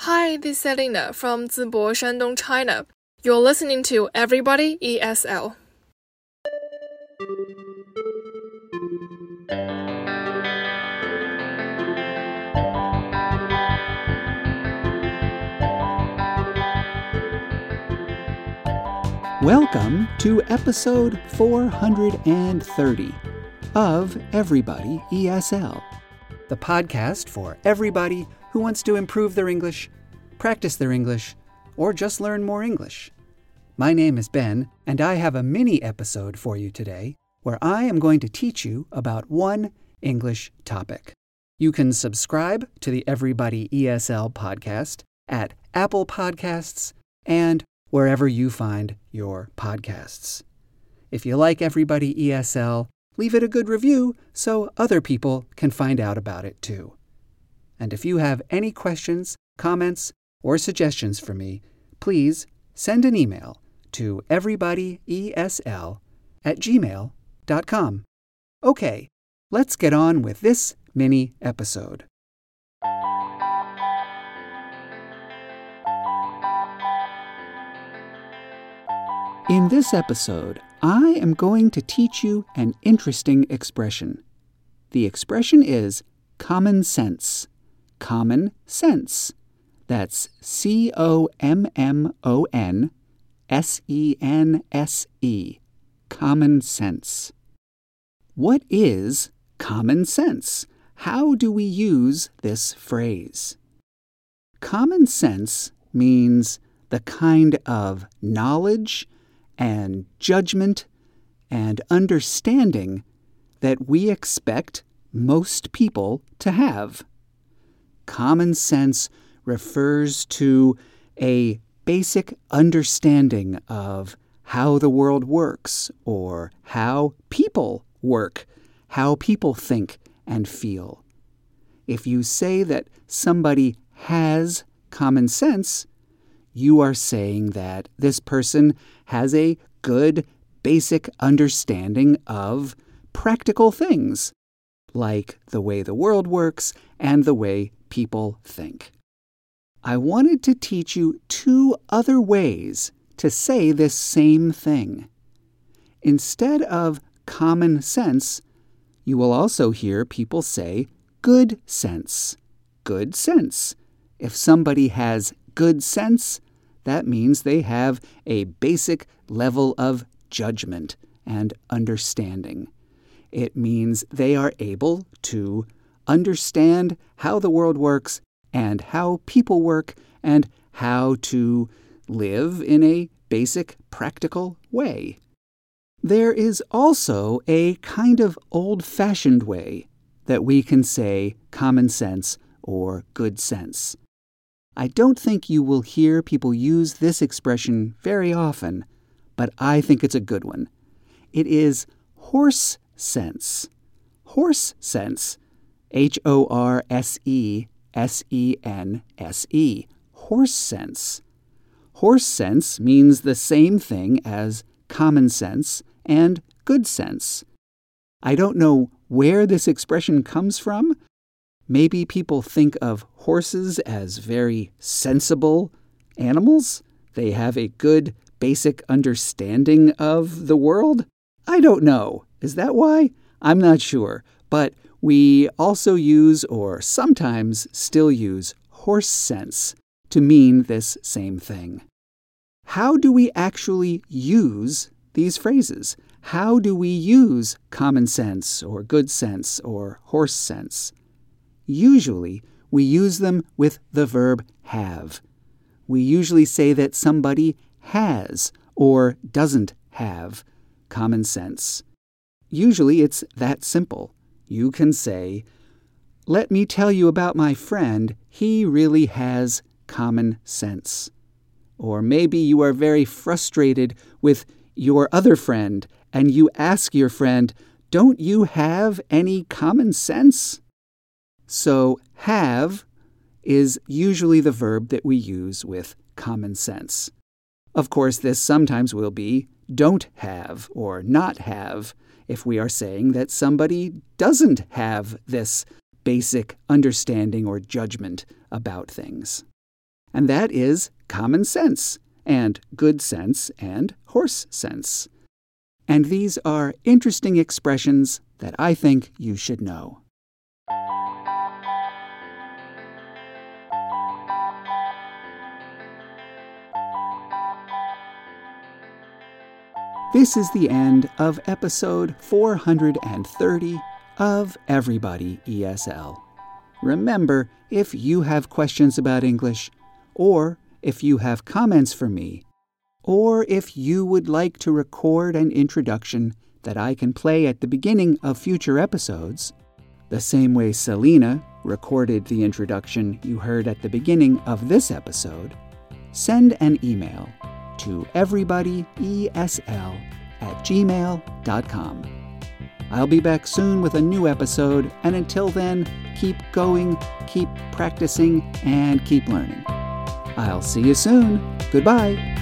Hi, this is Selena from Zibo, Shandong, China. You're listening to Everybody ESL. Welcome to episode 430 of Everybody ESL, the podcast for everybody who wants to improve their English, practice their English, or just learn more English. My name is Ben, and I have a mini episode for you today where I am going to teach you about one English topic. You can subscribe to the Everybody ESL podcast at Apple Podcasts and wherever you find your podcasts. If you like Everybody ESL, leave it a good review so other people can find out about it too. And if you have any questions, comments, or suggestions for me, please send an email to everybodyesl@gmail.com. Okay, let's get on with this mini episode. In this episode, I am going to teach you an interesting expression. The expression is common sense. Common sense. That's COMMONSENSE. Common sense. What is common sense? How do we use this phrase? Common sense means the kind of knowledge and judgment and understanding that we expect most people to have. Common sense refers to a basic understanding of how the world works or how people work, how people think and feel. If you say that somebody has common sense, you are saying that this person has a good, basic understanding of practical things, like the way the world works and the way people think. I wanted to teach you two other ways to say this same thing. Instead of common sense, you will also hear people say good sense. Good sense. If somebody has good sense, that means they have a basic level of judgment and understanding. It means they are able to understand how the world works and how people work and how to live in a basic, practical way. There is also a kind of old-fashioned way that we can say common sense or good sense. I don't think you will hear people use this expression very often, but I think it's a good one. It is horse sense. Horse sense. HORSESENSE. Horse sense. Horse sense means the same thing as common sense and good sense. I don't know where this expression comes from. Maybe people think of horses as very sensible animals. They have a good, basic understanding of the world. I don't know. Is that why? I'm not sure. But we also use, or sometimes still use, horse sense to mean this same thing. How do we actually use these phrases? How do we use common sense or good sense or horse sense? Usually, we use them with the verb have. We usually say that somebody has or doesn't have common sense. Usually, it's that simple. You can say, "Let me tell you about my friend. He really has common sense." Or maybe you are very frustrated with your other friend, and you ask your friend, "Don't you have any common sense?" So have is usually the verb that we use with common sense. Of course, this sometimes will be don't have or not have if we are saying that somebody doesn't have this basic understanding or judgment about things. and that is common sense, and good sense, and horse sense. And these are interesting expressions that I think you should know. This is the end of episode 430 of Everybody ESL. Remember, if you have questions about English, or if you have comments for me, or if you would like to record an introduction that I can play at the beginning of future episodes, the same way Selena recorded the introduction you heard at the beginning of this episode, send an email to everybodyesl@gmail.com. I'll be back soon with a new episode, and until then, keep going, keep practicing, and keep learning. I'll see you soon. Goodbye.